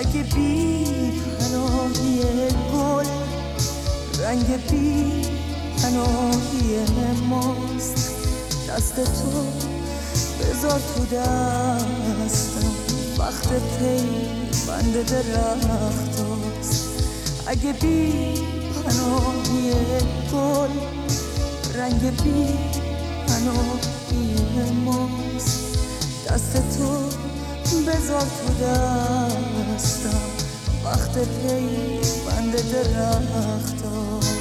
اگه بی پناهی گل رنگ بی پناهی ماست، دست تو بذار تو دستم، وقت پیوند درخت هاست. اگه بی پناهی گل رنگ بی پناهی ماست، دست تو بذار تو دستم، وقت پیوند درخت هاست.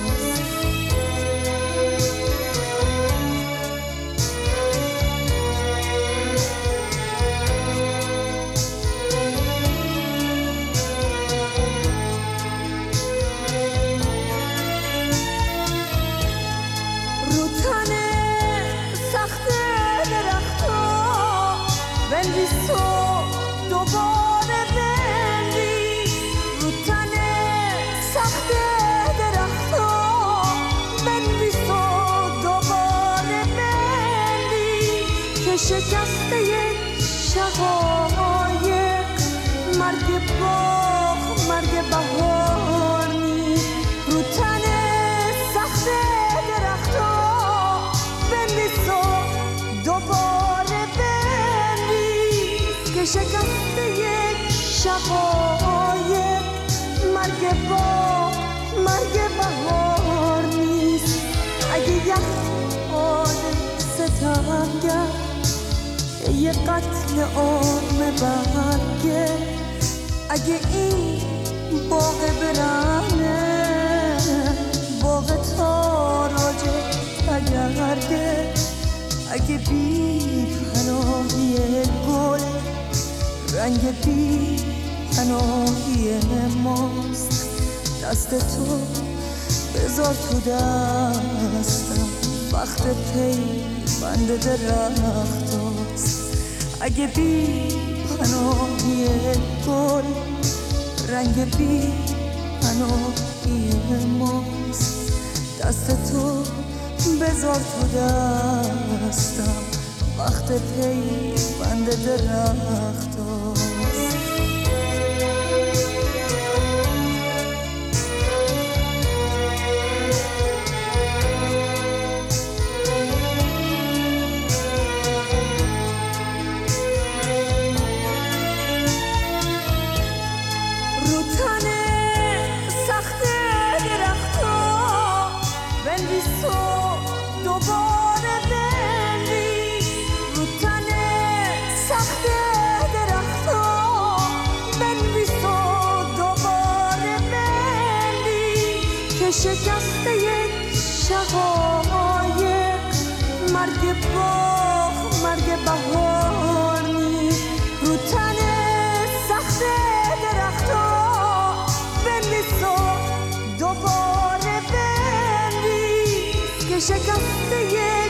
رو تن سخت درختا بنویس و دوباره بنویس، رو تن سخت درختا بنویس و دوباره بنویس که شکسته شقایق مرگ باغ مرگ بهار نیست. رو تن سخت دوباره بنویس که شکسته شقایق مرگ باغ مرگ بهار نیست. اگه یک آدم ستمگر یه قتل عام برگه، اگه این باغ برنه باغ تاراج تگرگه، اگه بی پناهی گل رنگ بی پناهی ماست، دست تو بذار تو دستم، وقت پیوند درخت هاست. اگه بی پناهی گل رنگ بی پناهی ماست، دست تو بذار تو دستم، وقت پیوند درخت هاست. رو تن سخت درختا بنویس و دوباره بنویس، رو تن سخت درختا بنویس و دوباره بنویس که شکسته شقایق مرگ باغ مرگ بهار نیست. رو تن سخت درختا بنویس و دوباره بنویس که شکسته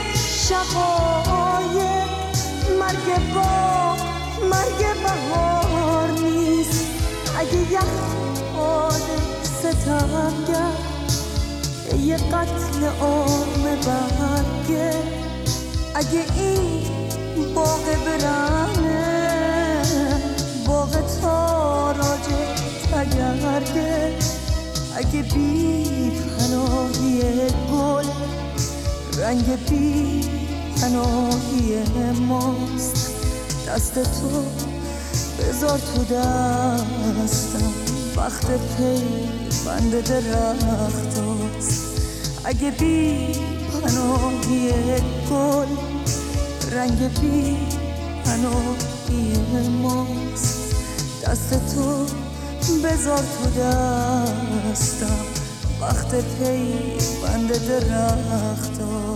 شقایق مرگ باغ مرگ بهار نیست. اگه یک آدم ستمگر یه قتل عام برگه، اگه این باغ برنه باغ تاراج تگرگه، اگه بی پناهی گل رنگ بی پناهی ماست، دست تو بذار تو دستم، وقت پیوند درخت هاست. اگه بی پناهی گل رنگ بی پناهی ماست، دست تو بذار تو دستم، وقت پیوند درخت هاست.